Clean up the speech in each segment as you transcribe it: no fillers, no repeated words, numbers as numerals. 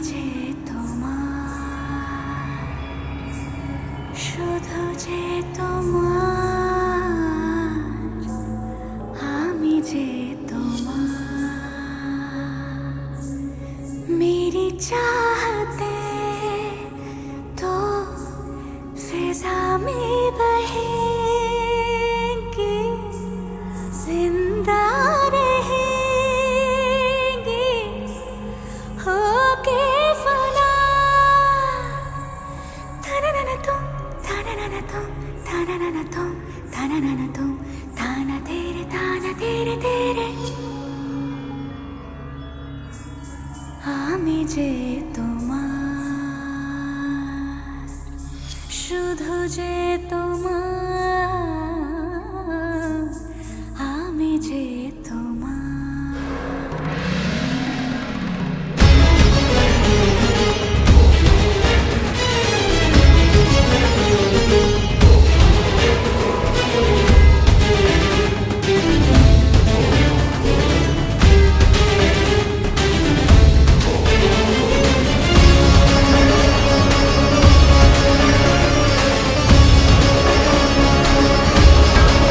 যে তোমার, শুধু যে তোমার, আমি যে তোমার। मेरी चाहते तो फिजा में बहेंगी, जिंदा रहेंगी होके फना। थाना तुम, थाना तुम, थाना तुम, थाना तुम, थाना तेरे तेरे। আমি যে তোমার, শুধু যে তোমার, আমি যে তোমার।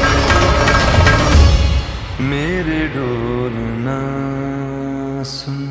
मेरे ढोलना सुन